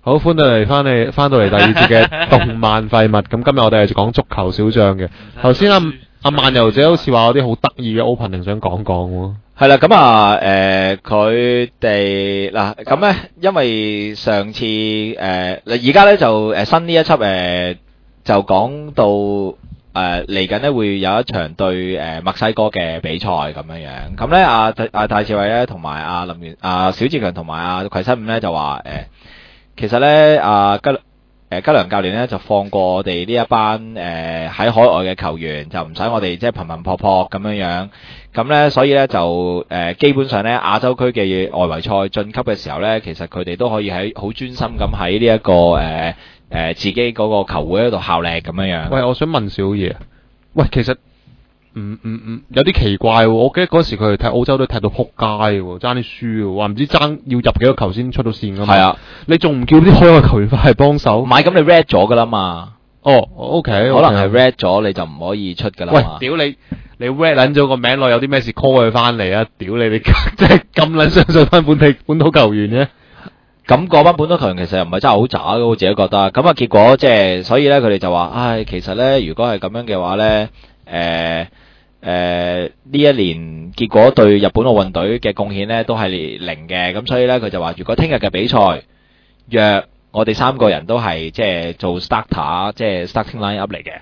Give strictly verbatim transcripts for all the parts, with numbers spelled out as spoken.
好，歡到嚟翻嚟翻到嚟第二節嘅動漫廢物。咁今日我哋係講足球小將嘅。頭先阿阿漫遊者好似話有啲好得意嘅 opening 想講講喎。 係啦，咁啊，誒，佢哋嗱，咁咧，因為上次誒，而家咧就誒新呢一輯誒，就講到誒嚟緊咧會有一場對誒墨西哥嘅比賽咁樣樣。咁咧，阿阿戴志偉咧同埋阿林元、阿小志強同埋阿葵新五咧就話誒。其實咧，阿吉誒吉良教練咧就放過我哋呢一班誒喺、呃、海外嘅球員，就唔使我哋即係頻頻撲撲咁樣樣。咁咧，所以咧就誒、呃、基本上咧亞洲區嘅外圍賽晉級嘅時候咧，其實佢哋都可以喺好專心咁喺呢一個誒誒、呃呃、自己嗰個球會嗰度效力咁樣樣。 喂，我想問少嘢。喂，其實。唔唔唔，有啲奇怪喎！我記得嗰時佢哋踢澳洲都踢到撲街喎，爭啲輸喎，話唔知爭要入幾個球先出到線㗎嘛。係啊，你仲唔叫啲海外球員翻嚟幫手？唔係，咁你 red 咗㗎啦嘛。哦 ，OK，可能係 red 咗，你就唔可以出㗎啦嘛。喂，屌你！你 red 撚咗個名落，有啲咩事 call 佢翻嚟啊？屌你！你即係咁撚相信翻本地本土球員啫？咁嗰班本土球員其實又唔係真係好渣嘅，我自己覺得。咁啊，結果即係所以咧，佢哋就話：唉，其實咧，如果係咁樣嘅話咧，誒。誒呢、呃、一年結果對日本奧運隊嘅貢獻咧都係零嘅，咁所以咧佢就話：如果聽日嘅比賽若我哋三個人都係即係做 starter， 即係 starting line up 嚟嘅，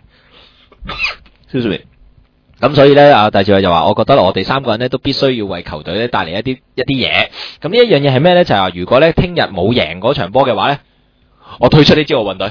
咁所以咧阿戴志偉就話：我覺得我哋三個人咧都必須要為球隊咧帶嚟一啲一啲嘢。咁呢一樣嘢係咩咧？就係、是、話如果咧聽日冇贏嗰場波嘅話咧，我退出呢支奧運隊。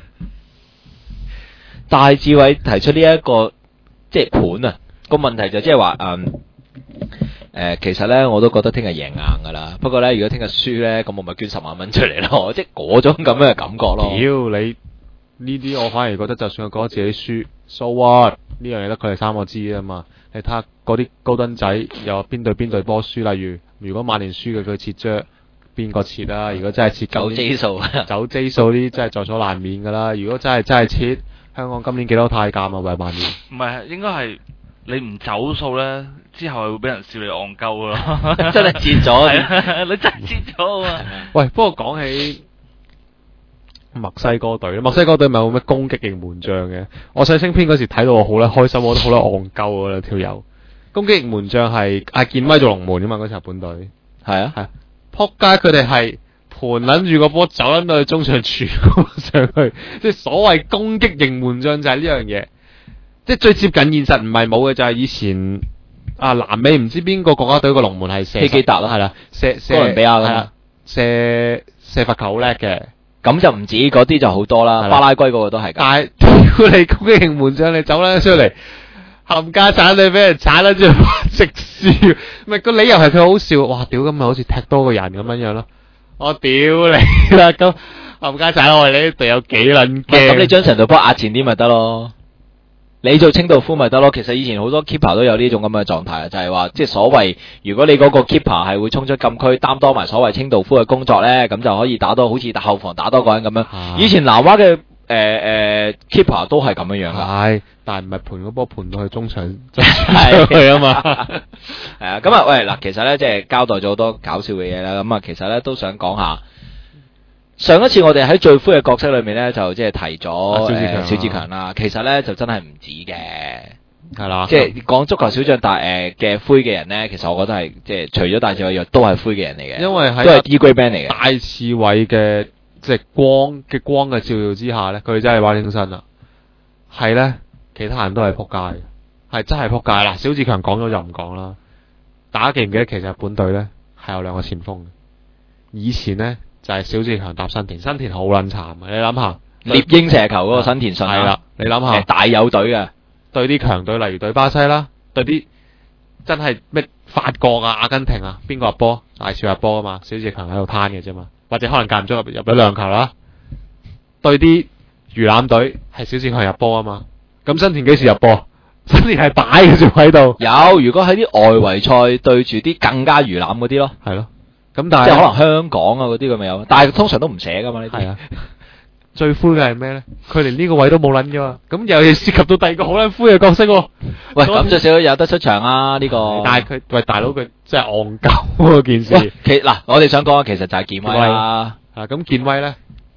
戴志偉提出呢、這、一個即係盤啊！個問題就即係話，嗯，誒，其實咧我都覺得聽日贏硬噶啦。不過咧，如果聽日輸咧，咁我咪捐十萬蚊出嚟咯，即係嗰種咁樣嘅感覺咯。屌你呢啲，我反而覺得就算佢覺得自己輸 ，so what？呢樣嘢得佢哋三個知啊嘛。你睇下嗰啲高登仔又邊隊邊隊波輸，例如如果曼聯輸嘅佢切咗邊個切啊？如果真係切走 J 數，走 J 數呢啲真係在所難免噶啦。如果真係真係切，香港今年幾多太監啊？為曼聯？ 唔係，應該係。你唔走數咧，之後係會俾人笑你戇鳩咯， 真係截咗， 你真係截咗啊！ 喂，不過講起墨西哥隊，墨西哥隊咪有咩攻擊型門將嘅？我上星篇嗰時睇到我好咧開心，我都好咧戇鳩啊條友。攻擊型門將係阿健威做龍門噶嘛？嗰時日本隊係啊係，撲街佢哋係盤撚住個波走撚到去中場傳上去，即係所謂攻擊型門將就係呢樣嘢。即係最接近現實，唔係冇嘅就係以前啊南美唔知邊個國家隊個龍門係射希基達咯，係啦，射射哥倫比亞啦，射射罰球好叻嘅，咁就唔止嗰啲就好多啦，巴拉圭嗰個都係。但係屌你攻擊型門將你走啦出嚟，冚家鏟你俾人鏟啦之後直笑，咪個理由係佢好笑，哇屌咁咪好似踢多個人咁樣樣咯，我屌你啦咁冚家鏟我哋呢隊有幾撚驚？咁你將成隊波壓前啲咪得咯？你做清道夫咪得咯，其實以前好多 keeper 都有呢種咁嘅狀態，就係話即係所謂，如果你嗰個 keeper 係會衝出禁區擔當埋所謂清道夫嘅工作咧，咁就可以打多好似後防打多個人咁樣。啊、以前南華嘅誒誒 keeper 都係咁樣樣噶，係，但係唔係盤個波盤到去中場係去啊嘛。係啊，咁啊喂嗱，其實咧即係交代咗好多搞笑嘅嘢啦，咁啊其實咧都想講下。上一次我哋喺最灰嘅角色裏面咧，就即係提咗誒小志強啦。其實咧就真係唔止嘅，係啦。即係講足球小將大誒嘅灰嘅人咧，其實我覺得係即係除咗戴志偉都係灰嘅人嚟嘅，因為喺都係 D grade band 嚟嘅。戴志偉嘅即係光嘅光嘅照耀之下咧，佢真係玩起身啦。係咧，其他人都係撲街，係真係撲街啦。小志強講咗就唔講啦。大家記唔記得其實日本隊咧係有兩個前鋒嘅，以前咧。就係小志強搭新田，新田好撚慘啊！你諗下，獵鷹射球嗰個新田信係啦，你諗下大有隊嘅，對啲強隊，例如對巴西啦，對啲真係咩法國啊、阿根廷啊，邊個入波？大少入波啊嘛，小志強喺度攤嘅啫嘛，或者可能間唔中入入咗兩球啦。對啲魚腩隊係小志強入波啊嘛，咁新田幾時入波？新田係擺嘅啫喺度。有，如果喺啲外圍賽對住啲更加魚腩嗰啲咯，係咯。咁但係即係可能香港啊嗰啲咁咪有，但係通常都唔寫噶嘛呢啲。係啊，最灰嘅係咩咧？佢連呢個位都冇撚咗啊！咁又要涉及到第二個好撚灰嘅角色喎。喂，咁最少都有得出場啊呢個。但係佢喂大佬佢真係戇鳩嗰件事。其嗱我哋想講嘅其實就係健威啦。啊咁健威咧，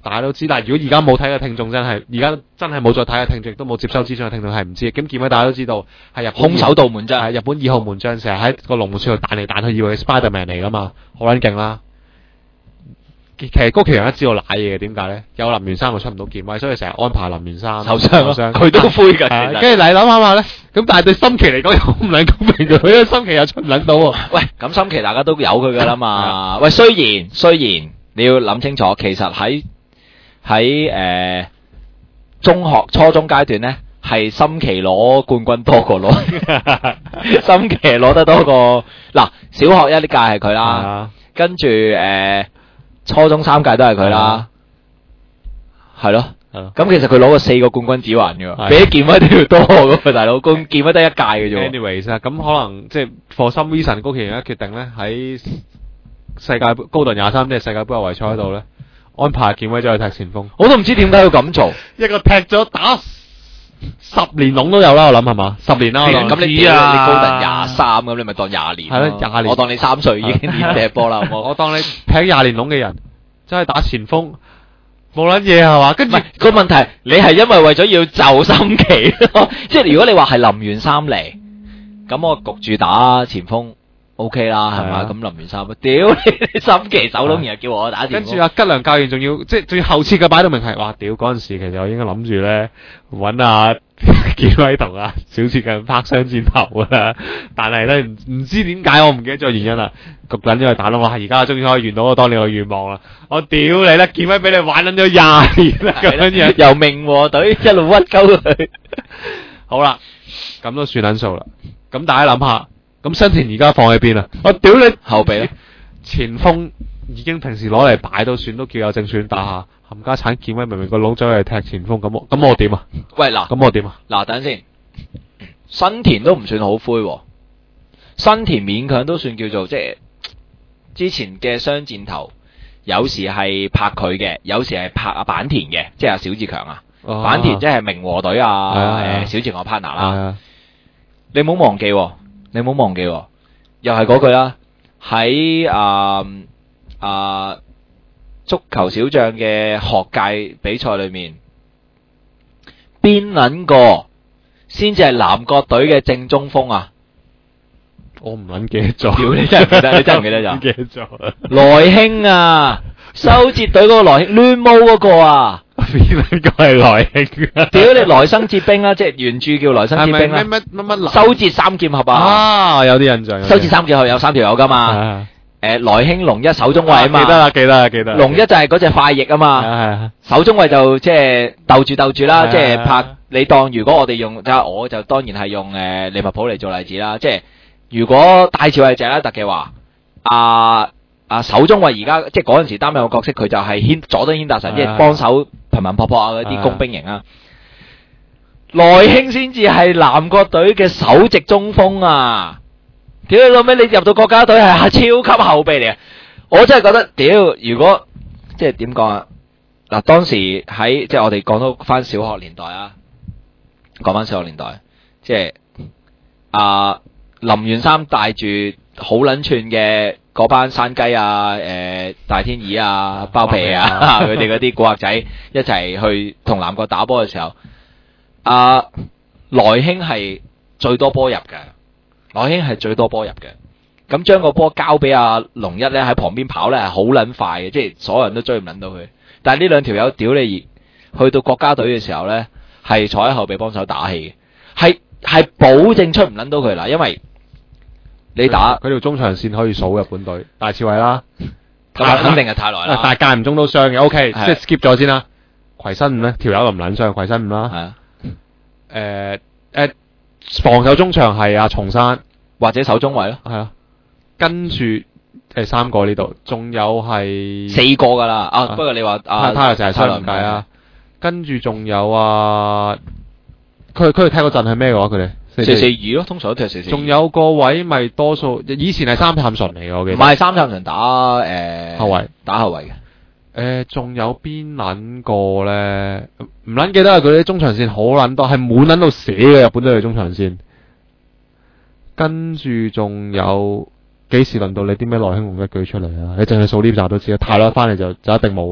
大家都知。但係如果而家冇睇嘅聽眾真係，而家真係冇再睇嘅聽眾，亦都冇接收資訊嘅聽眾係唔知。咁劍威大家都知道係日本空手道門將， 係日本二號門將，成日喺個龍門處度彈嚟彈去，以為 Spiderman 嚟噶嘛，好撚勁啦。其實高崎陽一知道賴嘢嘅，點解咧？有林源三就出唔到劍威，所以成日安排林源三受傷咯， 傷佢都灰㗎。其實跟住你諗下咧，咁但係對心奇嚟講又唔撚公平嘅，佢因為心奇又出唔撚到喎。 喂，咁心奇大家都有佢㗎啦嘛。喂，雖然雖然你要諗清楚，其實喺喺誒中學、初中階段咧，係心奇攞冠軍多過攞，心奇攞得多過嗱，小學一屆係佢啦，跟住誒。初中三屆都係佢啦，係咯，咁其實佢攞過四個冠軍指環嘅，比劍威都要多嗰個大佬，冠劍威得一屆嘅啫。 Anyways 啊，咁可能即係 for some reason 高崎陽一決定咧喺世界高頓廿三即係世界盃外圍賽嗰度咧安排劍威走去踢前鋒， 我都唔知點解要咁做， 一個踢咗打十年籠都有啦，我諗係嘛？十年啦，我當咁你啊，你高頓廿三咁，你咪當廿年係咯，廿年， 我當你三歲已經練踢波啦，好冇？ 我當你踢廿年籠嘅人，真係打前鋒冇撚嘢係嘛？跟住個問題，你係因為為咗要就心奇咯，即係如果你話係林源三嚟，咁我焗住打前鋒 OK 啦，係嘛？咁林源三，屌你心奇手窿，然後叫我打前鋒。 跟住阿吉良教練仲要即係仲要後設嘅擺到明係，哇！屌嗰陣時其實我應該諗住咧揾阿劍威同阿小切近拍雙箭頭啦，但係咧唔唔知點解我唔記得咗原因啦，焗緊因為打到我而家終於可以圓到我當年嘅願望啦！我屌你啦，劍威俾你玩撚咗廿年啦，咁樣樣由明和隊一路屈鳩佢。 好啦，咁都算撚數啦。咁大家諗下。咁新田而家放喺邊啊？我屌你後備啦， 前鋒已經平時攞嚟擺都算都叫有正選打下，冚家產劍威明明個佬走嚟踢前鋒，咁我咁我點啊？ 喂嗱， 咁我點啊？ 嗱等陣先，新田都唔算好灰喎，新田勉強都算叫做即係之前嘅雙箭頭，有時係拍佢嘅，有時係拍阿坂田嘅，即係阿小志強啊， 哦、 坂田即係明和隊啊，誒、呃、小志強 partner 啦，你唔好忘記喎。你唔好忘記，又係嗰句啦。喺啊啊足球小將嘅學界比賽裏面，邊撚個先至係南國隊嘅正中鋒啊？ 我唔撚記得咗。 屌你真係唔記得，你真係唔記得咗？ 唔記得咗。 來興啊，修捷隊嗰個來興亂毛嗰個啊。 邊撚個係來興啊？ 屌你來生接兵啦，即係原著叫來生接兵啦。 乜乜乜乜修捷三劍俠啊！ 啊，有啲印象。 修捷三劍俠有三條友噶嘛？誒，來興龍一手中衛啊嘛。 記得啦，記得啦，記得。 龍一就係嗰隻快翼啊嘛。 係係。 手中衛就即係鬥住鬥住啦，即係拍你當如果我哋用，即係我就當然係用誒利物浦嚟做例子啦。即係如果戴朝係謝拉特嘅話，啊啊手中衛而家即係嗰陣時擔任個角色，佢就係牽佐敦軒達臣，即係幫手頻頻撲撲啊嗰啲工兵型啊。來興先至係南國隊嘅首席中鋒啊！屌你老味，你入到國家隊係超級後備嚟啊！我真係覺得屌，如果即係點講啊？嗱，當時喺即係我哋講到翻小學年代啊，講翻小學年代，即係啊林源三帶住好撚串嘅嗰班山雞啊、誒、呃、大天二啊、包皮啊，佢哋嗰啲古惑仔一齊去同南國打波嘅時候，啊來興係最多波入嘅。來興係最多波入嘅，咁將個波交俾阿龍一咧喺旁邊跑咧係好撚快嘅，即係所有人都追唔撚到佢。但係呢兩條友屌你，去到國家隊嘅時候咧，係坐喺後備幫手打氣嘅，係係保證出唔撚到佢啦，因為你打佢條中場線可以數日本隊大刺猬啦， 咁肯定係太耐啦。 但係間唔中都傷嘅 ，OK，即係 skip 咗先啦。葵新五咧條友就唔撚傷，葵新五啦。係啊，誒誒。防守中場係阿松山或者守中衛咯， 係啊，跟住誒三個呢度，仲有係四個噶啦，啊不過你話啊， 他又就係雙唔計啊，跟住仲有啊，佢佢哋踢嗰陣係咩嘅話？佢哋四四二咯，通常都踢四四二。 仲有個位咪多數，以前係三探純嚟嘅，我記得。 唔係三探純打誒後衛， 打後衛嘅。 誒，仲有邊撚個咧？唔撚記得啊！佢啲中場線好撚多，係滿撚到寫嘅日本隊嘅中場線。跟住仲有幾時輪到你啲咩來興龍一舉出嚟啊？你淨係數呢集都知啦，太耐翻嚟就就一定冇噶啦。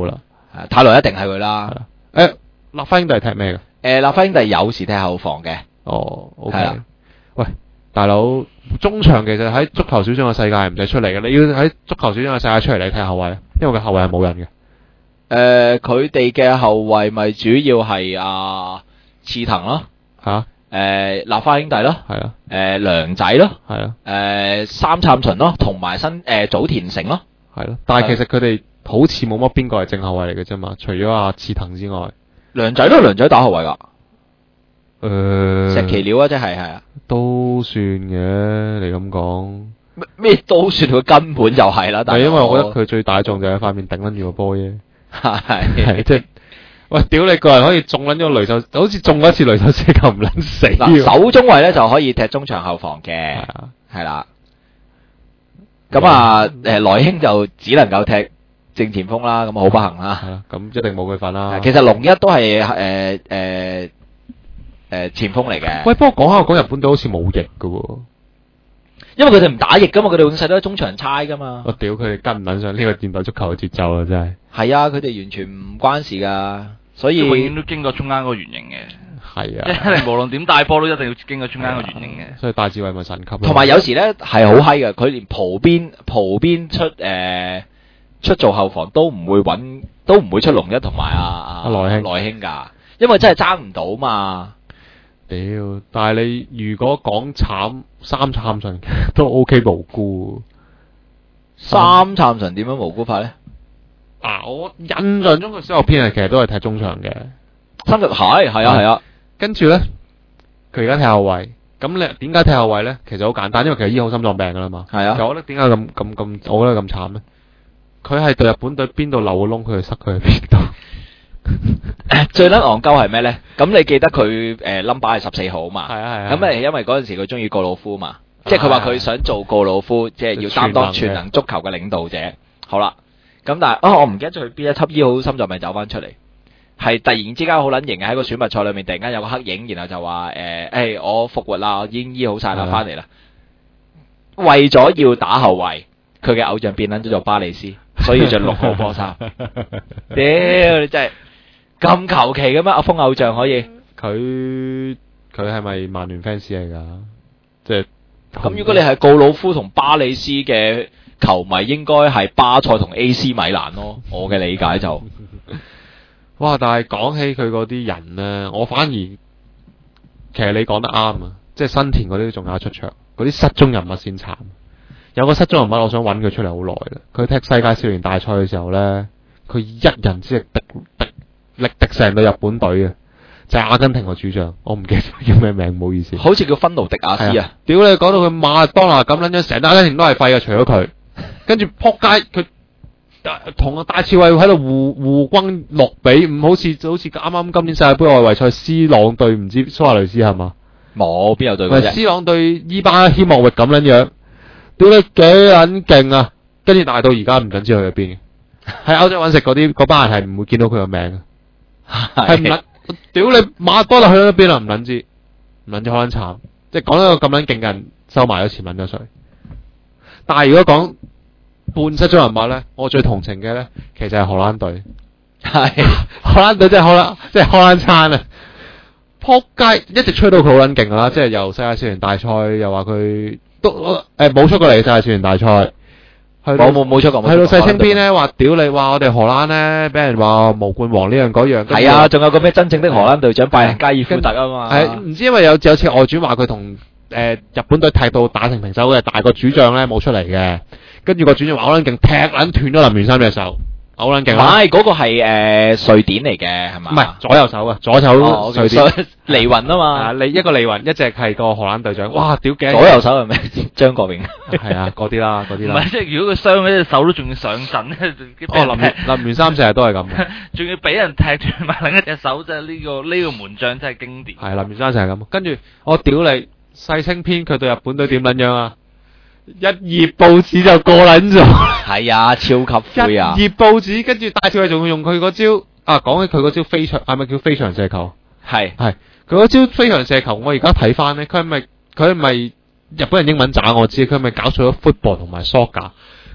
係泰來一定係佢啦。 誒，立花兄弟踢咩嘅？ 誒，立花兄弟有時踢後防嘅。 哦，OK 係啦。 喂，大佬，中場其實喺足球小將嘅世界係唔使出嚟嘅，你要喺足球小將嘅世界出嚟你踢後衛，因為個後衛係冇人嘅。 誒，佢哋嘅後衛咪主要係阿刺藤咯， 嚇， 誒立花兄弟咯， 係啊， 誒梁仔咯， 係啊， 誒三杉純咯，同埋新誒早田誠咯。 係咯。但係其實佢哋好似冇乜邊個係正後衛嚟嘅啫嘛，除咗阿刺藤之外。 梁仔都梁仔打後衛㗎。 誒， 石奇鳥啊，即係係啊， 都算嘅，你咁講。 咩咩都算，佢根本就係啦。但係係因為我覺得佢最大眾就係塊面頂撚住個波啫。係係即係，喂，屌你個人可以中撚咗個雷手，好似中咗一次雷手射球唔撚死喎。 嗱，手中衛咧就可以踢中場後防嘅， 係啊， 係啦。咁啊，誒萊興就只能夠踢正前鋒啦，咁好不幸啦。 係啦，咁一定冇佢份啦。 其實龍一都係誒誒誒前鋒嚟嘅。 喂，不過講下講日本隊好似冇翼㗎喎。 因為佢哋唔打翼噶嘛，佢哋永世都係中場差噶嘛。 我屌佢哋跟唔撚上呢個現代足球嘅節奏啊！真係。 係啊，佢哋完全唔關事噶，所以永遠都經過中間嗰個圓形嘅。 係啊。 即係你無論點帶波都一定要經過中間個圓形嘅。 所以戴志偉咪神級咯。 同埋有時咧係好閪嘅，佢連蒲邊蒲邊出誒、呃、出做後防都唔會揾，都唔會出龍一同埋阿阿萊興萊興㗎，因為真係爭唔到嘛。 屌！但係你如果講慘三杉純都 OK 無辜。 三杉純點樣無辜法咧？ 啊！我印象中佢小學篇係其實都係踢中場嘅。 三杉係係啊係啊。 跟住咧，佢而家踢後衛。咁你點解踢後衛咧？其實好簡單，因為其實醫好心臟病㗎啦嘛。 係啊。 其實我覺得點解咁咁咁，我覺得咁慘咧？佢係對日本隊邊度漏個窿，佢就塞佢去邊度。 最撚戇鳩係咩咧？咁你記得佢誒 number 係十四號嘛？ 係啊係啊。 咁誒，因為嗰陣時佢中意告魯夫嘛，即係佢話佢想做告魯夫，即係要擔當全能足球嘅領導者。好啦，咁但係啊，我唔記得咗佢邊一輯醫好心臟病走翻出嚟，係突然之間好撚型嘅喺個選拔賽裏面，突然間有個黑影，然後就話誒誒，我復活啦，我已經醫好晒啦，翻嚟啦。為咗要打後衛，佢嘅偶像變撚咗做巴里斯，所以着六號波衫。屌你真係〜咁求其嘅咩？阿峰偶像可以？ 佢佢係咪曼聯 fans 嚟㗎？即係咁，如果你係告魯夫同巴里斯嘅球迷，應該係巴塞同 A C 米蘭咯。我嘅理解就， 哇！但係講起佢嗰啲人咧，我反而其實你講得啱啊！即係新田嗰啲仲有出場，嗰啲失蹤人物先慘。有個失蹤人物，我想揾佢出嚟好耐啦。佢踢世界少年大賽嘅時候咧，佢一人之力敵敵。力敵成隊日本隊嘅，就係、是、阿根廷個主將，我唔記得叫咩名，唔好意思。 好似叫芬奴迪亞斯啊！ 屌你，講到佢馬當拿咁撚樣，成隊阿根廷都係廢嘅，除咗佢。跟住撲街，佢同個戴志偉喺度互互轟六比五，好似好似啱啱今年世界盃外圍賽 C 朗對唔知蘇亞雷斯係嘛？ 冇邊有對嗰隻 C 朗對伊巴希莫域咁撚樣，屌你幾撚勁啊！跟住但係到而家唔準知佢喺邊嘅，喺歐洲揾食嗰啲嗰班人係唔會見到佢個名嘅。係唔撚？屌你馬多納去咗邊啦？唔撚知，唔撚知好撚慘。即係講到個咁撚勁嘅人收埋咗錢撚咗水。但係如果講半失蹤人物咧，我最同情嘅咧，其實係荷蘭隊。係荷蘭隊真係荷蘭，即係荷蘭餐啊！撲街一直吹到佢好撚勁啦，即係由世界少年大賽又話佢都誒冇、欸、出過嚟世界少年大賽。 冇冇冇出過， 去到世青邊咧，話屌你話我哋荷蘭咧，俾人話無冠王呢樣嗰樣。係啊，仲有個咩真正的荷蘭隊長拜仁加爾夫特啊嘛。 係唔知因為有有次外傳話佢同誒日本隊踢到打成平手嘅，但係個主將咧冇出嚟嘅，跟住個主將話好撚勁，踢撚斷咗林源三隻手，好撚勁。 唔係嗰個係誒瑞典嚟嘅係嘛？ 唔係左右手啊，左手瑞典利雲啊嘛。 你一個利雲，一隻係個荷蘭隊長。哇！屌嘅左右手係咩？張國榮係啊，嗰啲啦，嗰啲啦。 唔係即係如果佢傷咗隻手都仲要上陣咧， 哦林林源三成日都係咁， 仲要俾人踢斷埋另一隻手，真係呢個呢個門將真係經典。 係林源三成係咁，跟住我屌你世青篇佢對日本隊點撚樣啊？一頁報紙就過撚咗， 係啊，超級灰啊！ 一頁報紙，跟住戴少偉仲會用佢嗰招啊，講起佢嗰招飛翔，係咪叫飛翔射球？係係佢嗰招飛翔射球，我而家睇翻咧，佢係咪佢係咪日本人英文渣？我知佢係咪搞錯咗 football 同埋 soccer？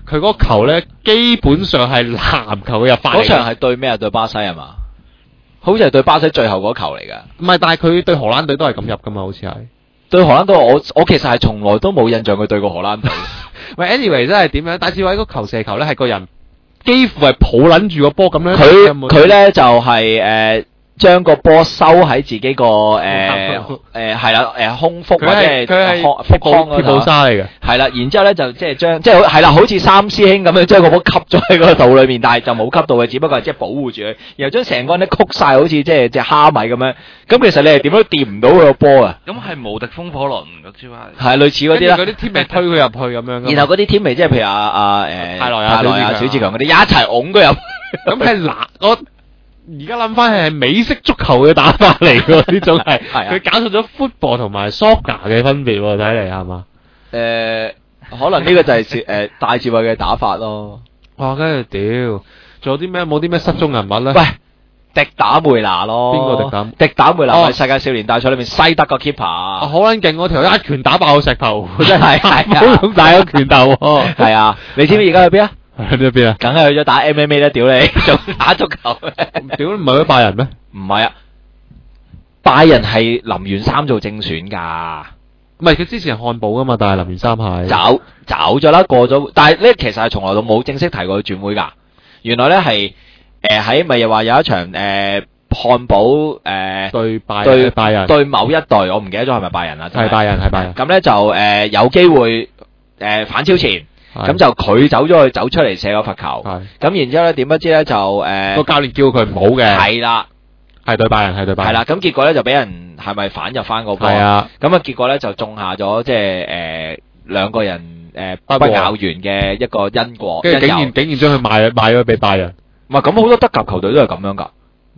佢嗰個球咧基本上係籃球嘅入法嚟嘅。 嗰場係對咩啊？對巴西係嘛？好似係對巴西最後嗰球嚟㗎。 唔係，但係佢對荷蘭隊都係咁入㗎嘛，好似係。 對荷蘭隊，我我其實係從來都冇印象佢對過荷蘭隊。 喂，anyway 真係點樣？戴志偉嗰球射球咧係個人幾乎係抱撚住個波咁樣。 佢佢咧就係、是、誒。呃將個波收喺自己個誒誒係啦誒胸腹或者係腹腔嗰度， 貼布沙嚟嘅。 係啦，然之後咧就即係將即係係啦，好似三師兄咁樣將個波吸咗喺嗰個肚裏面，但係就冇吸到嘅，只不過係即係保護住佢，然後將成個人咧曲晒，好似即係隻蝦米咁樣。咁其實你係點都掂唔到佢個波啊！ 咁係無敵風火輪嗰招係。 係類似嗰啲啦。 嗰啲天味推佢入去咁樣。 然後嗰啲天味即係譬如阿阿誒泰來啊、 泰來啊、小志強嗰啲一齊擁佢入。 咁係嗱我。而家諗翻係美式足球嘅打法嚟喎，呢種係佢搞錯咗 football 同埋 soccer 嘅分別喎，睇嚟係嘛？ 誒、呃，可能呢個就係誒、呃、戴志偉嘅打法咯。 哇！跟住屌，仲有啲咩？冇啲咩失蹤人物咧？ 喂，迪打梅拿咯。邊個迪打？ 迪打梅拿係世界少年大賽裏面西德個 keeper。啊， 好撚勁！嗰條一拳打爆個石頭， 真係係好咁大個拳頭喎。 係啊，你知唔知而家去邊啊？ 去咗邊啊？ 梗係去咗打 M M A 啦！屌你，仲打足球？ 屌唔係去拜仁咩？ 唔係啊，拜仁係林源三做正選㗎。 唔係佢之前係漢堡㗎嘛，但係林源三係走走咗啦，過咗。但係咧，其實係從來都冇正式提過佢轉會㗎。原來咧係誒喺咪又話有一場誒漢堡誒對拜對拜仁對某一隊，我唔記得咗係咪拜仁啦？ 係拜仁係拜仁。 咁咧就誒有機會誒反超前。咁就佢走咗去走出嚟射個罰球，咁然之後咧點不知咧就誒個教練叫佢唔好嘅， 係啦， 係對拜仁係對拜仁， 係啦，咁結果咧就俾人係咪反入翻個波？ 係啊， 咁啊結果咧就種下咗即係誒兩個人誒不咬完嘅一個因果， 跟住竟然竟然將佢賣賣咗俾拜仁， 唔係咁好多德甲球隊都係咁樣㗎。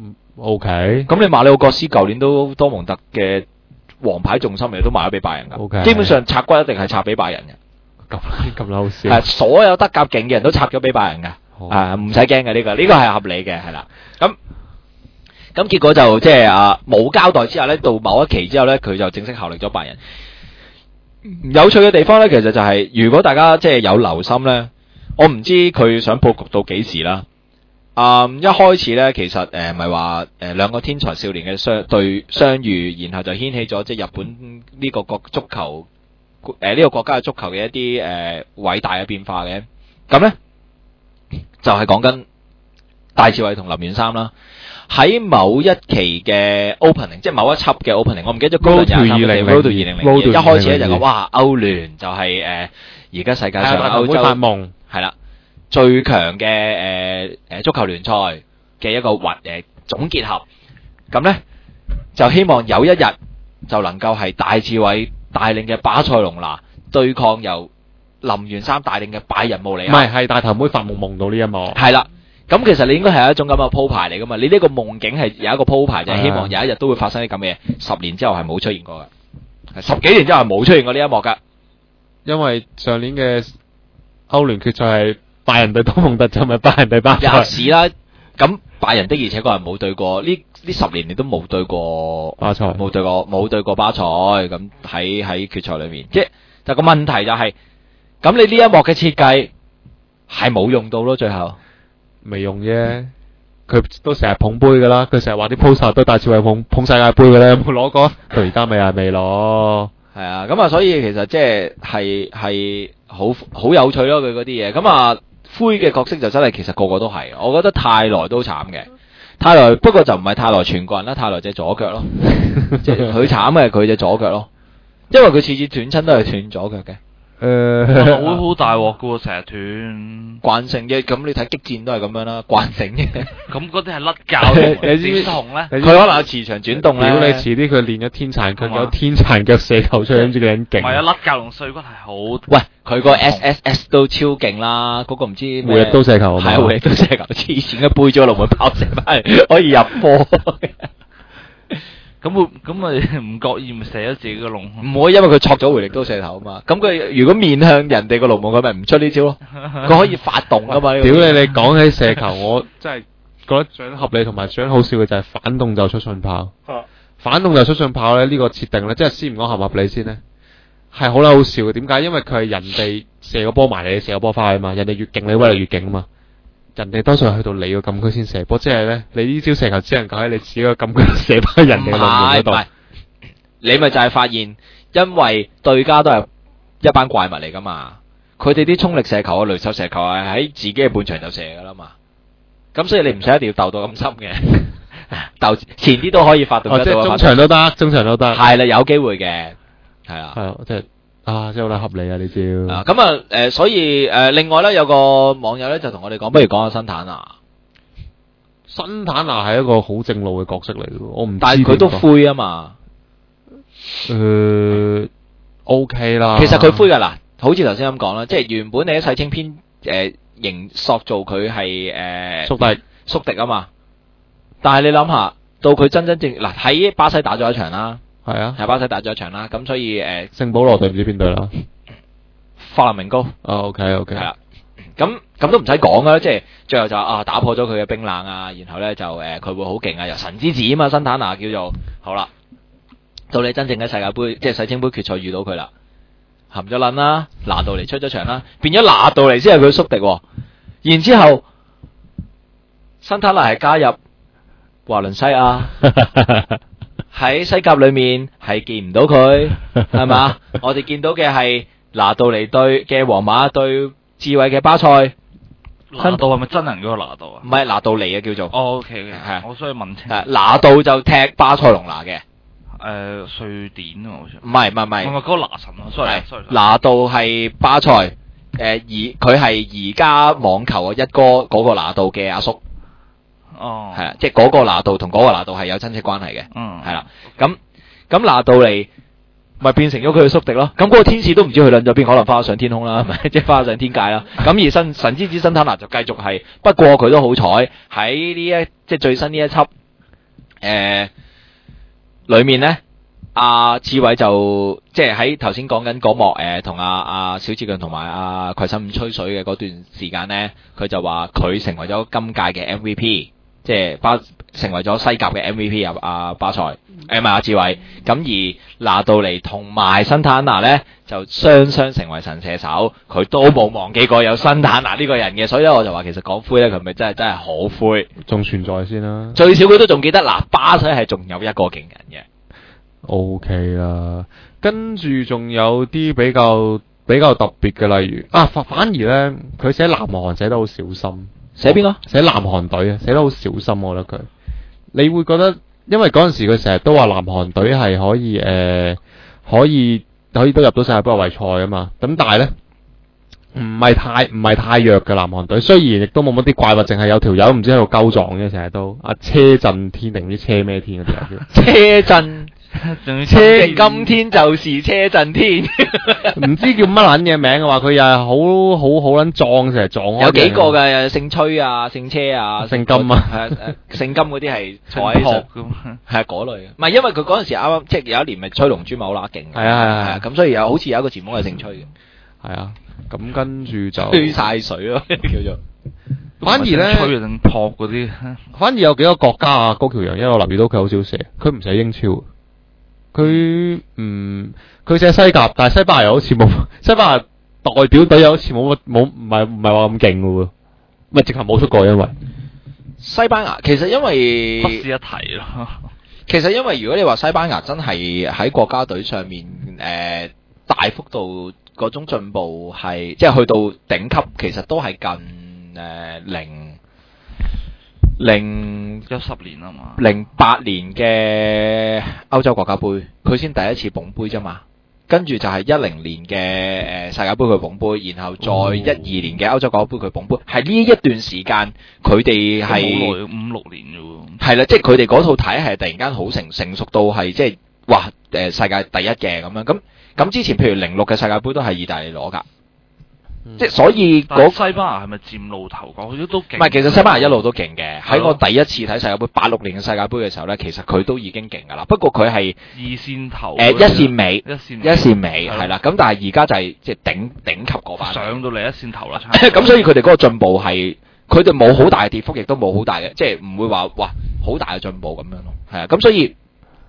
O K， 咁你馬里奧戈斯舊年都多蒙特嘅王牌重心嚟都賣咗俾拜仁㗎。 O K，基本上拆骨一定係拆俾拜仁嘅。 咁咁好笑， 係所有德甲勁嘅人都插咗俾拜仁㗎，啊唔使驚嘅呢個，呢個係合理嘅，係啦。咁咁結果就即係啊冇交代之下咧，到某一期之後咧，佢就正式效力咗拜仁。有趣嘅地方咧，其實就係、是、如果大家即係有留心咧，我唔知佢想佈局到幾時啦。啊、嗯，一開始咧，其實誒咪話誒兩個天才少年嘅相對相遇，然後就掀起咗即係日本呢個國足球。誒，呢、呃這個國家嘅足球嘅一啲誒偉大嘅變化嘅，咁咧就係講緊戴志偉同林源三啦。喺某一期嘅 opening， 即係某一輯嘅 opening， 我唔記得咗。Road to 二零零，Road to 二零零，一開始咧就講哇歐聯就係誒而家世界上歐洲發夢係啦最強嘅誒誒足球聯賽嘅一個混誒總結合，咁咧就希望有一日就能夠係戴志偉帶領嘅巴塞隆拿對抗由林源三帶領嘅拜仁慕尼黑， 唔係係大頭妹發夢夢到呢一幕， 係啦。咁其實你應該係一種咁嘅鋪排嚟噶嘛？你呢個夢境係有一個鋪排，就係、是、希望有一日都會發生啲咁嘅嘢。十年之後係冇出現過嘅，十幾年之後係冇出現過呢一幕噶。 因為上年嘅歐聯決賽係拜仁對多蒙特，就咪拜仁對巴塞。 也是啦。咁拜仁的而且確係冇對過呢呢十年，你都冇對過巴塞， 冇對過冇對過巴塞。咁喺喺決賽裏面，即係就個問題就係、是，咁你呢一幕嘅設計係冇用到咯，最後未用啫。佢都成日捧杯噶啦，佢成日話啲 poster 都戴志偉捧捧世界杯嘅咧，有冇攞過？到而家未係未攞。係啊，咁啊，所以其實即係係係好好有趣咯，佢嗰啲嘢。咁啊，灰嘅角色就真係其實個個都係，我覺得泰來都慘嘅。泰來不過就唔係泰來全個人啦，泰來隻左腳咯，即係佢慘嘅佢隻左腳咯，因為佢次次斷親都係斷左腳嘅。 誒， 好好大鑊噶喎，成日斷。 慣性嘅，咁你睇激戰都係咁樣啦，慣性嘅。 咁嗰啲係甩臼， 你知唔知痛咧？ 佢可能有磁場轉動咧。 如果你遲啲佢練咗天殘腳，有天殘腳射球出去，咁知佢點勁。 唔係啊，甩臼同碎骨係好。 喂，佢個 S S S 都超勁啦，嗰、那個唔知咩。 每日都射球啊嘛。 係，每日都射球，黐線嘅背咗龍門跑射翻嚟，可以入波。 咁會咁咪唔覺意咪射咗自己個龍門？ 唔會，因為佢戳咗回力刀射頭啊嘛。咁佢如果面向人哋個龍門，佢咪唔出呢招咯。佢可以發動噶嘛。 屌你！你講起射球，我真係覺得最合理同埋最好笑嘅就係反動就出信炮。反動就出信炮咧，呢、這個設定咧，即係先唔講合唔合理先咧， 係好撚好笑嘅。點解？因為佢係人哋射個波埋嚟，你射個波翻去嘛。人哋越勁，你威力越勁啊嘛。人哋多數係去到你個禁區先射波，即係咧，你呢招射球只能夠喺你自己個禁區射翻人哋嘅龍門嗰度。 唔係，你咪就係發現，因為對家都係一班怪物嚟噶嘛，佢哋啲衝力射球啊、雷手射球係喺自己嘅半場就射噶啦嘛。咁所以你唔使一定要鬥到咁深嘅，鬥前啲都可以發動得到。 哦，即係中場都得，中場都得。 係啦，有機會嘅，係啦。 係啊，即係啊，即係好撚合理啊！呢招。 啊，咁啊，誒，所以誒，另外咧有個網友咧就同我哋講，不如講下新坦拿。 新坦拿係一個好正路嘅角色嚟嘅，我唔知。 但係佢都灰啊嘛。 誒，OK 啦。 其實佢灰噶嗱，好似頭先咁講啦，即係原本你喺世青篇誒營塑造佢係誒宿敵宿敵啊嘛。但係你諗下，到佢真真正嗱喺巴西打咗一場啦， 係啊， 喺巴西打咗一場啦，咁所以誒聖保羅隊唔知邊隊啦， 法蘭明高。 啊 OK OK 係啦。咁咁都唔使講啦，即係最後就啊打破咗佢嘅冰冷啊，然後咧就誒佢會好勁啊，由神之子啊嘛，新坦拿叫做好啦。到你真正喺世界盃即係世青盃決賽遇到佢啦，含咗撚啦，拿杜尼出咗場啦，變咗拿杜尼先係佢宿敵喎。然之後新坦拿係加入華倫西亞喺西甲裏面係見唔到佢係嘛？我哋見到嘅係拿杜尼對嘅皇馬對智慧嘅巴塞。 拿度係咪真人嗰個拿度啊？ 唔係拿杜尼啊，叫做。 哦 OK 嘅， 係我需要問清。 誒拿杜就踢巴塞隆拿嘅。 誒瑞典啊，好似。 唔係唔係唔係。 唔係嗰個拿神啊，sorry 係 sorry。 拿杜係巴塞，誒而佢係而家網球啊一哥嗰個拿杜嘅阿叔。 哦。 係啊，即係嗰個拿杜同嗰個拿杜係有親戚關係嘅。 嗯。 係啦，咁咁拿杜嚟咪變成咗佢嘅宿敵咯。咁嗰個天使都唔知佢撚咗邊，可能翻咗上天空啦，係咪？即係翻咗上天界啦。咁而神神之子新坦拿就繼續係，不過佢都好彩喺呢一即係最新呢一輯誒裏面咧。阿志偉就即係喺頭先講緊嗰幕誒，同阿阿小志強同埋阿葵心五吹水嘅嗰段時間咧，佢就話佢成為咗今屆嘅 M V P， 即係巴成為咗西甲嘅 M V P 啊！阿巴塞誒唔係阿志偉，咁而拿杜尼同埋新坦拿咧就雙雙成為神射手，佢都冇忘記過有新坦拿呢個人嘅，所以咧我就話其實講灰咧，佢咪真係真係好灰， 仲存在先啦。 最少佢都仲記得嗱，巴西係仲有一個勁人嘅。 O K 啦，跟住仲有啲比較比較特別嘅，例如啊，反反而咧，佢寫南韓寫得好小心。 寫邊個？ 寫南韓隊啊，寫得好小心，我覺得佢。你會覺得，因為嗰陣時佢成日都話南韓隊係可以誒、呃，可以可以都入到世界盃外圍賽啊嘛。咁但係咧，唔係太唔係太弱嘅南韓隊，雖然亦都冇乜啲怪物，淨係有條友唔知喺度鳩撞嘅，成日都啊車震天定唔知車咩天嗰啲啊叫。 車震。車今天就是車震天， 唔知叫乜撚嘅名嘅話，佢又係好好好撚壯，成日撞開。 有幾個嘅，姓崔啊，姓車啊， 姓金啊， 係誒，姓金嗰啲係坐喺上，係嗰類嘅。唔係因為佢嗰陣時啱啱即係有一年咪吹龍珠咪好乸勁。 係啊係啊係啊， 咁所以有好似有一個前鋒係姓崔嘅。 係啊，咁跟住就吹晒水咯，叫做。 反而咧， 吹定撲嗰啲。 反而有幾個國家啊，高橋陽，因為我留意到佢好少射，佢唔寫英超。佢唔佢寫西甲，但係西班牙又好似冇，西班牙代表隊又好似冇乜冇唔係唔係話咁勁嘅喎，咪直頭冇出過，因為西班牙其實因為不是一提咯。 其實因為如果你話西班牙真係喺國家隊上面誒、呃、大幅度嗰種進步係即係去到頂級，其實都係近誒、呃、零。零有十年啊嘛， 零八年嘅歐洲國家盃，佢先第一次捧杯啫嘛，跟住就係一零年嘅誒世界盃佢捧杯，然後再一二年嘅歐洲國家盃佢捧杯，係呢一段時間佢哋係五六年啫喎， 係啦，即係佢哋嗰套體系突然間好成成熟到係即係哇誒世界第一嘅咁樣，咁咁之前譬如零六嘅世界盃都係意大利攞㗎。即係所以嗰西班牙係咪佔路頭角？佢都勁。 唔係，其實西班牙一路都勁嘅。喺我第一次睇世界盃八六年嘅世界盃嘅時候咧，其實佢都已經勁㗎啦。不過佢係二線頭。 誒一線尾， 一線一線尾係啦。咁但係而家就係即係頂頂級嗰班。 上到嚟一線頭啦。 咁所以佢哋嗰個進步係，佢哋冇好大嘅跌幅，亦都冇好大嘅，即係唔會話哇好大嘅進步咁樣咯。係啊，咁所以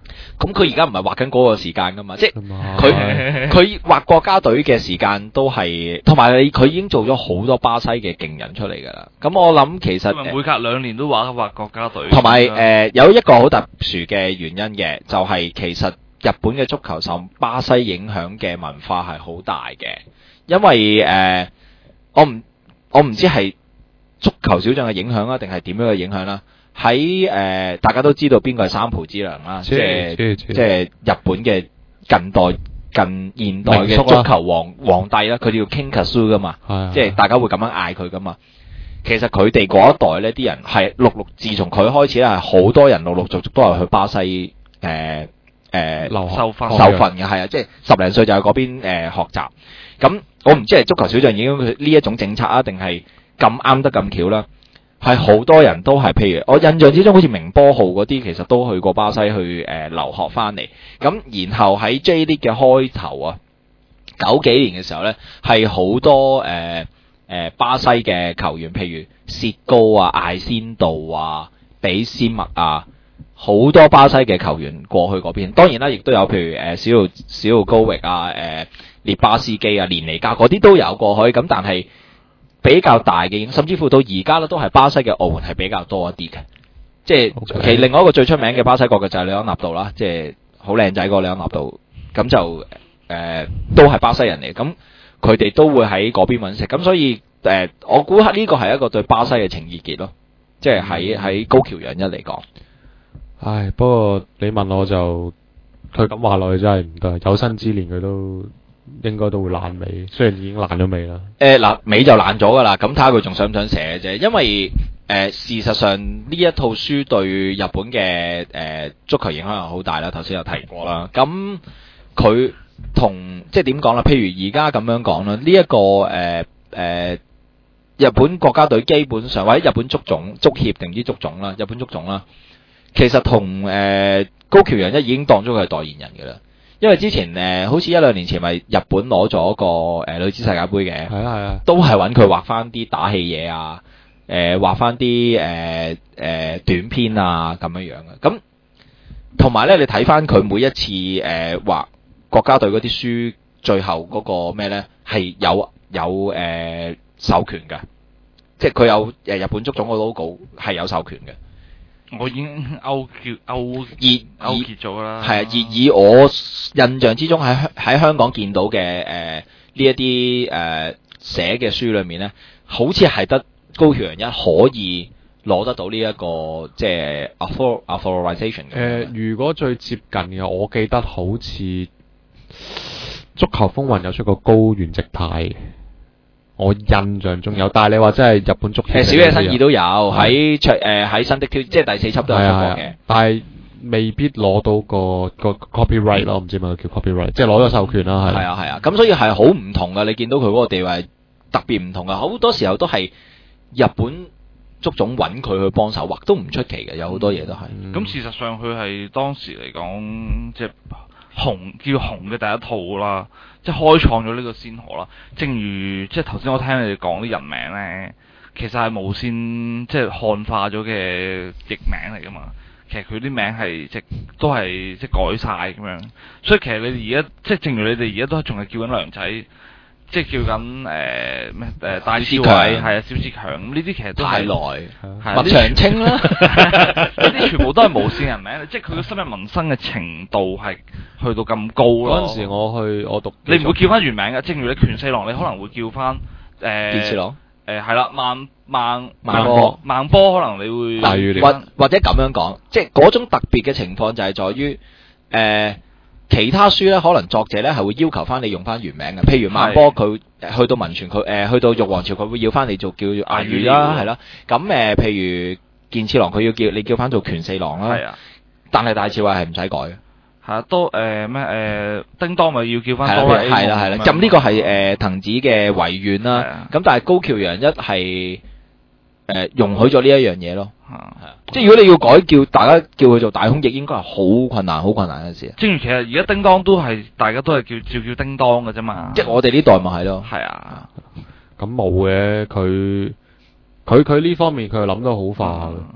咁佢而家唔係畫緊嗰個時間噶嘛，即係佢佢佢畫國家隊嘅時間都係，同埋佢已經做咗好多巴西嘅勁人出嚟㗎啦。咁我諗其實因為每隔兩年都畫一畫國家隊， 同埋誒有一個好特殊嘅原因嘅，就係、是、其實日本嘅足球受巴西影響嘅文化係好大嘅，因為誒、呃、我唔我唔知係足球小將嘅影響啊，定係點樣嘅影響啦？喺誒、呃、大家都知道邊個係三浦知良啦，即係即係日本嘅近代近現代嘅足球皇皇帝啦，佢哋叫 Kinkasu 噶嘛，即係大家會咁樣嗌佢噶嘛。其實佢哋嗰一代呢啲人係陸陸，自從佢開始咧，係好多人陸陸續續都係去巴西誒誒、呃呃、 受訓受訓嘅，係啊，即係十零歲就喺嗰邊誒、呃、學習。咁我唔知係足球小將已經呢一種政策啊，定係咁啱得咁巧啦。係好多人都係，譬如我印象之中，好似明波號嗰啲，其實都去過巴西去誒、呃、留學翻嚟。咁然後喺 J League 嘅開頭啊，九幾年嘅時候呢，係好多誒誒、呃呃、巴西嘅球員，譬如薛高啊、艾仙道啊、比斯麥啊，好多巴西嘅球員過去嗰邊。當然啦，亦都有譬如誒小路小路高域啊、誒、呃、列巴斯基啊、連尼加嗰啲都有過去。咁但係比較大嘅，甚至乎到而家咧都係巴西嘅奧援係比較多一啲嘅，即係 Okay. 其另外一個最出名嘅巴西國嘅就係里安納度啦，即係好靚仔個里安納度，咁就誒、呃、都係巴西人嚟，咁佢哋都會喺嗰邊揾食，咁所以誒、呃、我估呢個係一個對巴西嘅情意結咯，即係喺喺高橋陽一嚟講。 唉，不過你問我就佢咁話落去真係唔得，有生之年佢都應該都會爛尾，雖然已經爛咗尾啦。 誒嗱、呃，尾就爛咗噶啦，咁睇下佢仲想唔想寫嘅啫。因為誒、呃、事實上呢一套書對日本嘅誒、呃、足球影響係好大啦，頭先有提過啦。咁佢同即係點講啦？譬如而家咁樣講啦，呢、這、一個誒誒、呃呃、日本國家隊基本上或者日本足總足協定唔知足總啦，日本足總啦，其實同誒、呃、高橋陽一已經當咗佢係代言人嘅啦。因為之前誒、呃，好似一兩年前咪日本攞咗個誒、呃、女子世界盃嘅， 係啊係啊， 都係揾佢畫翻啲打氣嘢啊，誒、呃、畫翻啲誒誒短篇啊咁樣樣嘅。咁同埋咧，你睇翻佢每一次誒畫、呃、國家隊嗰啲書，最後嗰個咩咧係有有誒、呃、授權嘅，即係佢有誒、呃、日本足總個 logo 係有授權嘅。 我已經勾結勾而勾結咗啦。 係啊，而以我印象之中喺香喺香港見到嘅誒呢一啲誒寫嘅書裏面咧，好似係得高橋陽一可以攞得到呢、這、一個即係 author authorization 嘅。誒、 呃，如果最接近嘅，我記得好似足球風雲有出過高原直太。我印象中有，但係你話真係日本足協， 誒小野伸二都有喺卓誒喺新的挑，即係第四輯都有出過嘅， 但係未必攞到個個 copyright 咯，唔知咪叫 copyright，即係攞咗授權啦，係。 係啊係啊，咁所以係好唔同噶，你見到佢嗰個地位特別唔同噶，好多時候都係日本足總揾佢去幫手畫，都唔出奇嘅，有好多嘢都係。咁、 嗯、事實上佢係當時嚟講，即係紅叫紅嘅第一套啦。即係開創咗呢個先河啦。正如即係頭先我聽你哋講啲人名咧，其實係無線即係漢化咗嘅譯名嚟噶嘛。其實佢啲名係即都係即係改晒咁樣。所以其實你哋而家即係正如你哋而家都仲係叫緊梁仔，即係叫緊誒咩誒戴志偉，係啊，小志強咁呢啲其實都係太耐， 麥長青啦， 呢啲全部都係無線人名，即係佢嘅深入民生嘅程度係去到咁高咯。 嗰陣時我去我讀， 你唔會叫翻原名嘅，正如你拳四郎，你可能會叫翻誒健次郎， 誒係啦，孟孟孟波， 孟波可能你會或或者咁樣講，即係嗰種特別嘅情況就係在於誒。呃其他書咧，可能作者咧係會要求翻你用翻原名嘅，譬如孟波佢去到文傳佢誒去到玉皇朝佢會要翻你做叫阿宇啦，係啦。咁誒、呃、譬如健次郎佢要叫你叫翻做拳四郎啦，係啊。但係大智慧係唔使改嘅，係啊，都誒咩誒叮當咪要叫翻哆啦 A 夢， 係啦係啦。咁呢個係誒藤子嘅遺願啦。咁但係高橋陽一係誒容許咗呢一樣嘢咯。係啊，即係如果你要改叫大家叫佢做大空翼，應該係好困難、好困難嘅事。 正如其實而家叮當都係大家都係叫照叫叮當嘅啫嘛。 即係我哋呢代咪係咯。 係啊， 咁冇嘅，佢佢佢呢方面佢係諗得好化嘅。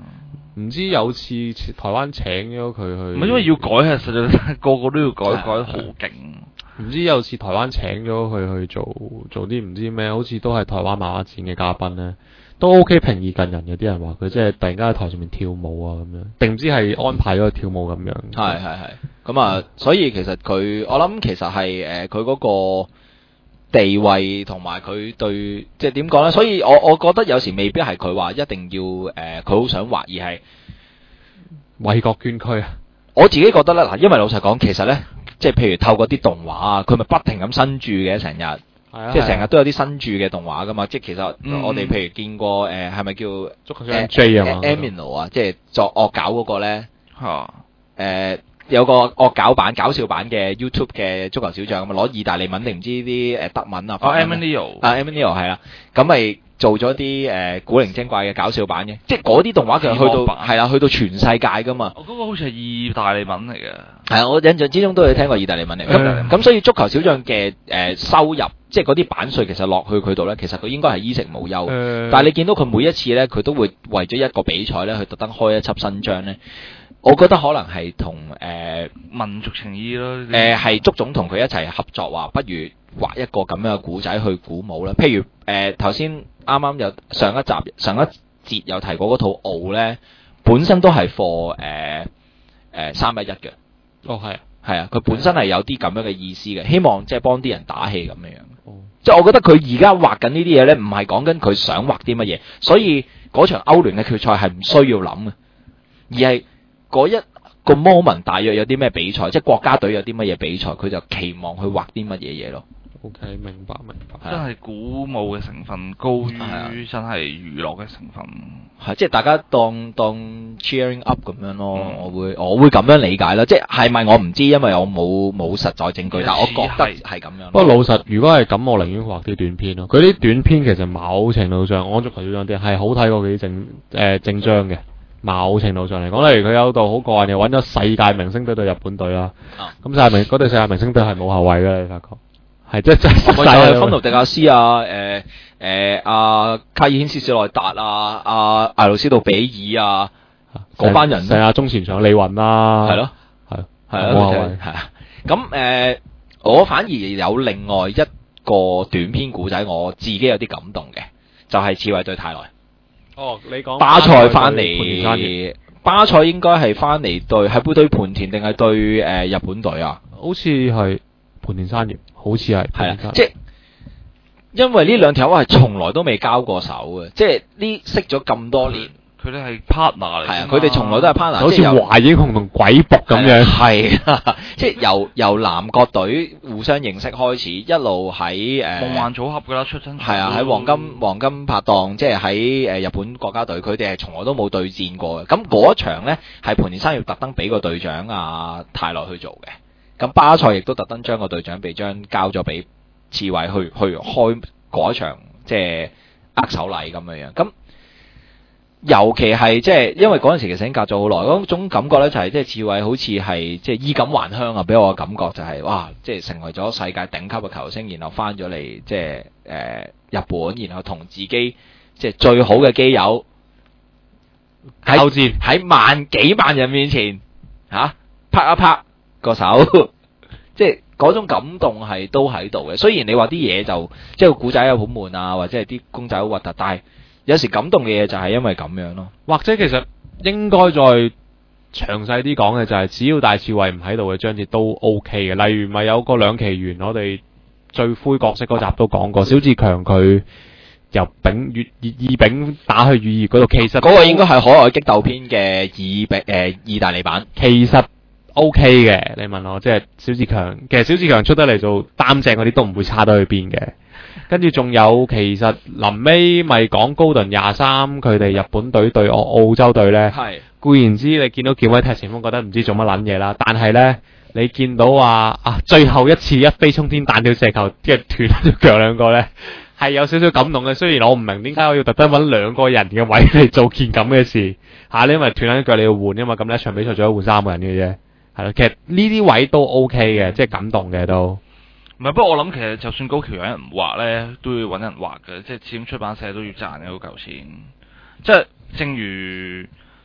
唔知有次台灣請咗佢去， 唔係因為要改係實在個個都要改，改得好勁。 唔知有次台灣請咗佢去做做啲唔知咩，好似都係台灣漫畫展嘅嘉賓咧，都 OK 平易近人。有啲人話佢即係突然間喺台上面跳舞啊咁樣，定唔知係安排咗佢跳舞咁樣。 係係係，咁啊，所以其實佢我諗其實係誒佢嗰個地位同埋佢對即係點講咧？所以我我覺得有時未必係佢話一定要誒佢好想畫，而係為國捐軀啊！ 我自己覺得咧嗱，因為老實講，其實咧即係譬如透過啲動畫啊，佢咪不停咁新注嘅成日。即係成日都有啲新著嘅動畫噶嘛，即係其實我哋譬如見過誒係咪叫足球小將 J 啊嘛 Amino 啊，即係作惡搞嗰個咧嚇誒有個惡搞版搞笑版嘅 YouTube 嘅足球小將咁啊，攞意大利文定唔知啲誒德文啊？ 啊 Amino 啊 Amino 係啦，咁咪做咗啲誒古靈精怪嘅搞笑版嘅，即係嗰啲動畫其實去到係啦，去到全世界噶嘛。 我嗰個好似係意大利文嚟嘅。 係啊，我印象之中都有聽過意大利文嚟。咁咁所以足球小將嘅誒收入，即係嗰啲版稅其實落去佢度咧，其實佢應該係衣食無憂。 呃、 但係你見到佢每一次咧，佢都會為咗一個比賽咧，去特登開一輯新章咧。我覺得可能係同誒民族情義咯。 誒係足總同佢一齊合作，話不如畫一個咁樣嘅古仔去鼓舞啦。譬如誒頭先啱啱有上一集上一節有提過嗰套奧咧，本身都係 for 誒誒三一一嘅。 哦，係， 係啊，佢本身係有啲咁樣嘅意思嘅，希望即係幫啲人打氣咁樣樣。 哦， 即係我覺得佢而家畫緊呢啲嘢咧，唔係講緊佢想畫啲乜嘢，所以嗰場歐聯嘅決賽係唔需要諗嘅，而係嗰一個 moment 大約有啲咩比賽，即係國家隊有啲乜嘢比賽，佢就期望去畫啲乜嘢嘢咯。 OK，明白明白。 真係鼓舞嘅成分高於真係娛樂嘅成分。 係，即係大家當當 cheering up 咁樣咯，嗯、我會我會咁樣理解啦。即係係咪我唔知，因為我冇冇實在證據，但我覺得係咁樣。 不過老實，如果係咁，我寧願畫啲短篇咯。佢啲短篇其實某程度上，安足球小將啲係好睇過佢啲正誒正章嘅。某程度上嚟講，例如佢有度好過癮，又揾咗世界明星隊對日本隊啦。咁世界明嗰隊世界明星隊係冇後衞嘅，你發覺係即係真係。 咪就係芬奴迪亞斯啊，誒誒阿卡爾軒斯史內達啊，阿艾魯斯道比爾啊，嗰班人。係啊， 中前場李雲啦。係咯，係係啊，冇後衞係啊。咁誒，我反而有另外一個短篇故仔，我自己有啲感動嘅，就係刺猬對泰來。 哦，你講巴塞翻嚟，巴塞應該係翻嚟對係會對盤田定係對誒、呃、日本隊啊？ 好似係盤田山葉，好似係係啊，即係因為呢兩條友係從來都未交過手嘅，即係呢識咗咁多年。 佢哋係 partner 嚟， 係啊！佢哋從來都係 partner， 好似華英雄同鬼僕咁樣。 係即係由由南國隊互相認識開始，一路喺誒夢幻組合㗎啦，出親。 係啊，喺黃金黃金拍檔，即係喺誒日本國家隊，佢哋係從來都冇對戰過嘅。咁嗰一場咧，係盤田山要特登俾個隊長啊泰來去做嘅。咁巴塞亦都特登將個隊長臂章交咗俾刺猬去去開嗰一場，即係握手禮咁樣樣。咁尤其係即係，因為嗰陣時其實已經隔咗好耐，嗰種感覺咧就係即係刺猬好似係即係衣錦還鄉啊！俾我嘅感覺就係、是、哇，即係成為咗世界頂級嘅球星，然後翻咗嚟即係誒、呃、日本，然後同自己即係最好嘅基友喺戰喺萬幾萬人面前嚇、啊、拍一拍個手，即係嗰種感動係都喺度嘅。雖然你話啲嘢就即係個古仔又好悶啊，或者係啲公仔好核突，但係有時感動嘅嘢就係因為咁樣咯， 或者其實應該再詳細啲講嘅就係，只要大刺猬唔喺度嘅章節都 O K 嘅。例如咪有個兩期元，我哋最灰角色嗰集都講過，小志強佢由丙乙乙丙打去乙二嗰度，其實嗰個應該係可愛激鬥篇嘅乙丙誒意大利版， 其實 O K 嘅。你問我即係小志強，其實小志強出得嚟做擔正嗰啲都唔會差得去邊嘅。跟住仲有，其實臨尾咪講高頓廿三佢哋日本隊對澳澳洲隊咧， 係固然之你見到健威踢前鋒覺得唔知做乜撚嘢啦，但係咧你見到話啊最後一次一飛沖天彈跳射球，即係斷咗腳兩個咧，係有少少感動嘅。雖然我唔明點解我要特登揾兩個人嘅位嚟做件咁嘅事嚇，你因為斷咗腳你要換㗎嘛，咁呢一場比賽最多換三個人嘅啫，係咯。其實呢啲位都 OK 嘅，即係感動嘅都。 唔係，不過我諗其實就算高橋有人唔畫咧，都要揾人畫嘅，即係始終出版社都要賺嘅嗰嚿錢。即係正如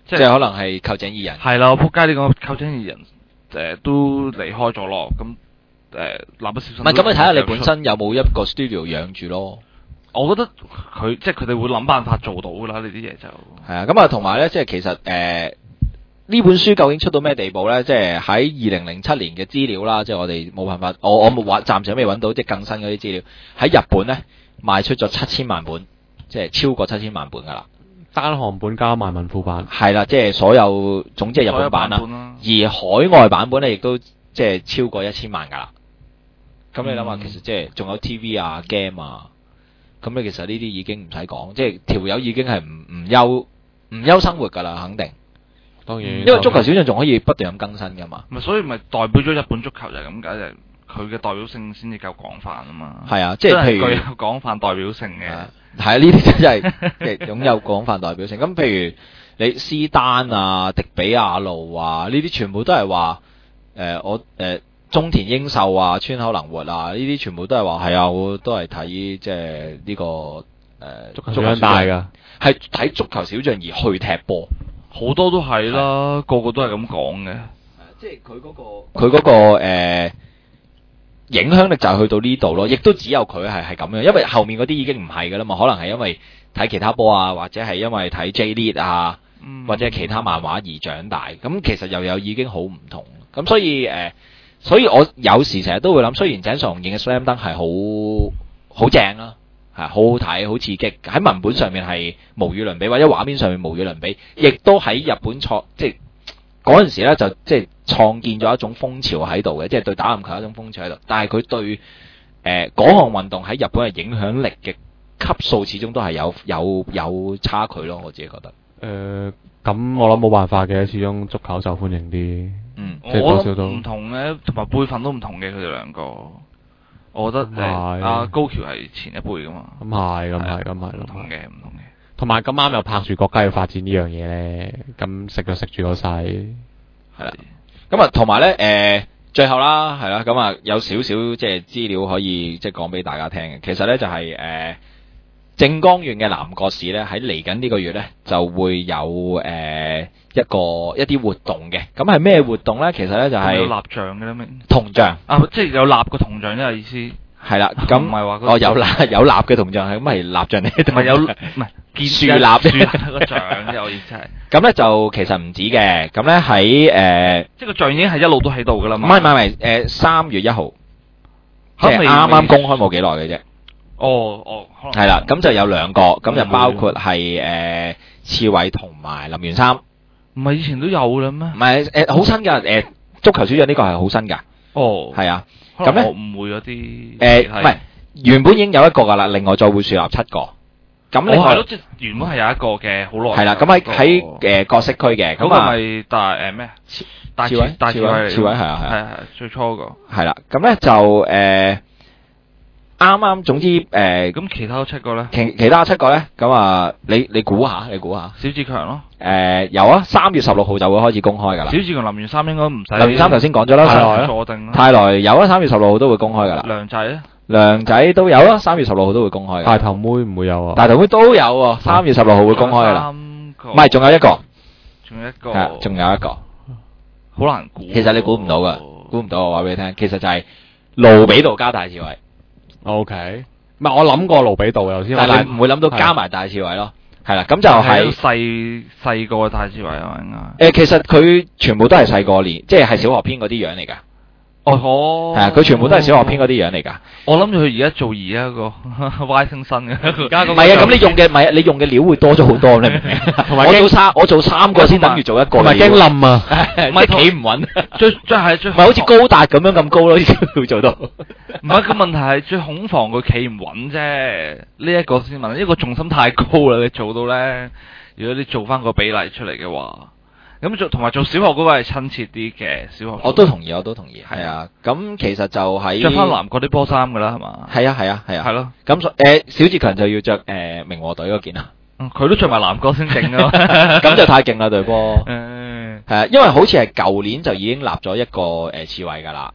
即係可能係臼井二人。 係啦，我撲街呢個臼井二人誒都離開咗咯，咁誒蠟筆小新唔係咁，你睇下你本身有冇一個 studio 養住咯。 我覺得佢即係佢哋會諗辦法做到㗎啦，呢啲嘢就係啊，咁啊同埋咧，即係其實誒。呃呢本書究竟出到咩地步呢？即係喺二零零七年嘅資料啦，即係我哋冇辦法，我我冇話暫時未揾到即係更新嗰啲資料。喺日本呢，賣出咗七千萬本，即係超過七千萬本噶啦。 單行本加埋文庫版。 係啦，即係所有總之係日本版啦。而海外版本呢，亦都即係超過一千萬噶啦。咁你諗下，嗯、其實即係仲有 T V 啊、game 啊，咁你其實呢啲已經唔使講，即係條友已經係唔唔憂唔憂生活噶啦，肯定。 當然， 因為足球小將仲可以不斷咁更新噶嘛。 咪所以咪代表咗日本足球就係咁解，就係佢嘅代表性先至夠廣泛啊嘛。 係啊，即係譬如具有廣泛代表性嘅。 係啊，呢啲真係即係擁有廣泛代表性。咁譬如你斯丹啊、迪比亞路啊，呢啲全部都係話誒我誒、呃、中田英壽啊、川口能活啊，呢啲全部都係話係啊，我都係睇即係呢個誒、呃、 足球小將大㗎， 係睇足球小將而去踢波。 好多都係啦，個個都係咁講嘅。 即係佢嗰個佢嗰、嗰個誒、呃、影響力就係去到呢度咯，亦都只有佢係係咁樣，因為後面嗰啲已經唔係噶啦嘛，可能係因為睇其他波啊，或者係因為睇 J League 啊，嗯、或者係其他漫畫而長大。咁其實又有已經好唔同。咁所以誒、呃，所以我有時成日都會諗，雖然井上雄彥嘅 Slam Dunk 係好好正啦。係好好睇，好刺激。喺文本上面係無與倫比，或者畫面上面無與倫比，亦都喺日本創即係嗰陣時咧，就即係創建咗一種風潮喺度嘅，即係對打籃球一種風潮喺度。但係佢對誒嗰項運動喺日本嘅影響力嘅級數，始終都係有有有差距咯。我自己覺得。 誒，咁我諗冇辦法嘅，始終足球受歡迎啲。 嗯， 即係多少都唔同嘅，同埋輩份都唔同嘅，佢哋兩個。我覺得誒阿、 係啊、高橋係前一輩噶嘛， 咁係，咁係，咁係， 唔同嘅，唔同嘅。 同埋咁啱又拍住國家要發展呢樣嘢咧，咁食就食住個勢， 係啦。咁啊，同埋咧誒，最後啦，係啦，咁啊有少少即係資料可以即係講俾大家聽嘅。其實咧就係、是、誒、呃、靜岡縣嘅南國市咧，喺嚟緊呢個月咧就會有誒、呃、一個一啲活動嘅。咁係咩活動咧？其實咧就係、是、 有蠟像嘅咧咩？ 銅像啊，即係有蠟個銅像，即係意思。 係啦，咁唔係話哦有蠟有蠟嘅銅像係咁係蠟像嚟， 唔係有唔係建樹蠟樹蠟個像，即係我意思係。 咁咧就其實唔止嘅，咁咧喺誒， 即係個像已經係一路都喺度噶啦嘛。 唔係唔係唔係，誒三月一號，即係啱啱公開冇幾耐嘅啫。 哦哦，可能係啦，咁就有兩個，咁就包括係誒刺蝟同埋林源三。 唔係以前都有啦咩？ 唔係誒好新㗎，誒足球小將呢個係好新㗎。 哦， 係啊。 咁咧， 呢我誤會嗰啲誒唔係原本已經有一個㗎啦，另外再會樹立七個。咁你係咯，即係原本係有一個嘅，好耐。 係啦，咁喺喺誒角色區嘅， 嗰個咪大誒咩？大刺蝟， 大刺蝟， 刺蝟係啊係係係最初個。 係啦，咁咧就誒啱啱總之誒， 咁其他七個咧？ 其其他七個咧，咁啊你你估下，你估下？ 小志強咯。 誒有啊，三月十六號就會開始公開㗎啦。 小志強、林源三應該唔使。 林源三頭先講咗啦， 太來坐定啦。 太來有啊，三月十六號都會公開㗎啦。 梁仔咧？ 梁仔都有啊，三月十六號都會公開㗎。 大頭妹唔會有啊？ 大頭妹都有喎，三月十六號會公開㗎啦。 三個。 唔係，仲有一個。 仲有一個。 係，仲有一個。 好難估。 其實你估唔到㗎，估唔到我話俾你聽，其實就係盧比道加大刺蝟。 O K。唔係我諗過盧比道有先， 但係你唔會諗到加埋大刺蝟咯。係啦，咁就係細細個嘅大刺蝟啊，應該。 誒，其實佢全部都係細個年，即係係小學篇嗰啲樣嚟㗎。 哦， 係啊，佢全部都係小學篇嗰啲樣嚟㗎。 我諗住佢而家做而家個 Y 星新嘅，而家唔係啊，咁你用嘅唔係你用嘅料會多咗好多，你明唔明？同埋我做三，我做三個先等於做一個， 唔係驚冧啊， 唔係企唔穩。 最最係最唔係好似高達咁樣咁高咯，要做到。 唔係個問題係最恐防佢企唔穩啫，呢一個先問題，因為個重心太高啦，你做到咧，如果你做翻個比例出嚟嘅話。咁做同埋做小學嗰個係親切啲嘅小學， 我都同意，我都同意，係啊。咁其實就喺着翻藍嗰啲波衫噶啦，係嘛？ 係啊，係啊，係啊。 係咯。 咁誒，小志強就要着誒明和隊嗰件啊。 佢都着埋藍角先勁咯。 咁就太勁啦隊波。 嗯。 係啊，因為好似係舊年就已經立咗一個誒刺蝟噶啦。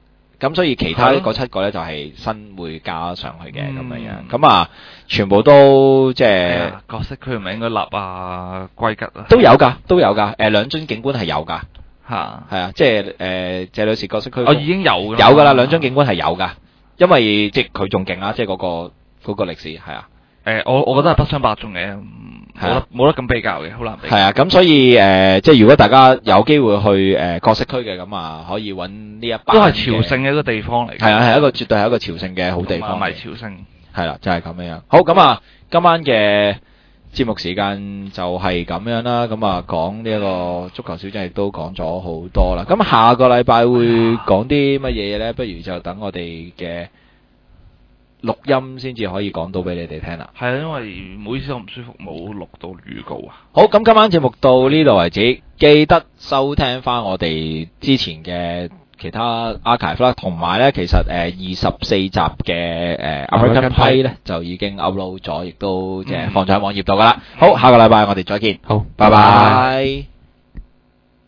咁所以其他係咯嗰七個咧就係新會加上去嘅咁樣樣， 嗯咁啊全部都即哎係呀角色區係咪應該立啊歸吉啊？ 都有㗎，都有㗎。誒兩樽警官係有㗎， 嚇， 係啊，即係誒謝女士角色區我已經有㗎有㗎啦，兩樽警官係有㗎，因為即係佢仲勁啦，即係嗰個嗰個歷史係啊。 誒，我我覺得係不相伯仲嘅，嗯冇係啊得冇得咁比較嘅，好難比較。 係啊，咁所以誒、呃，即係如果大家有機會去誒、呃、角色區嘅，咁啊可以揾呢一班都係嘅朝聖嘅一個地方嚟嘅。 係啊，係一個絕對係一個朝聖嘅好地方嚟。 同埋迷朝聖。 係啦，就係、咁樣。好，咁啊，今晚嘅節目時間就係咁樣啦。咁啊，講呢一個足球小將亦都講咗好多啦。咁下個禮拜會講啲乜嘢嘢咧？不如就等我哋嘅錄音先至可以講到俾你哋聽啦。 係啊，因為唔好意思，我唔舒服，冇錄到預告啊。 好，咁今晚節目到呢度為止，記得收聽翻我哋之前嘅其他 archive 啦，同埋咧其實誒二十四集嘅誒 American Pie 咧就已經 upload 咗，亦都即係放咗喺網頁度噶啦。好，下個禮拜我哋再見， 好， 拜拜拜。 拜。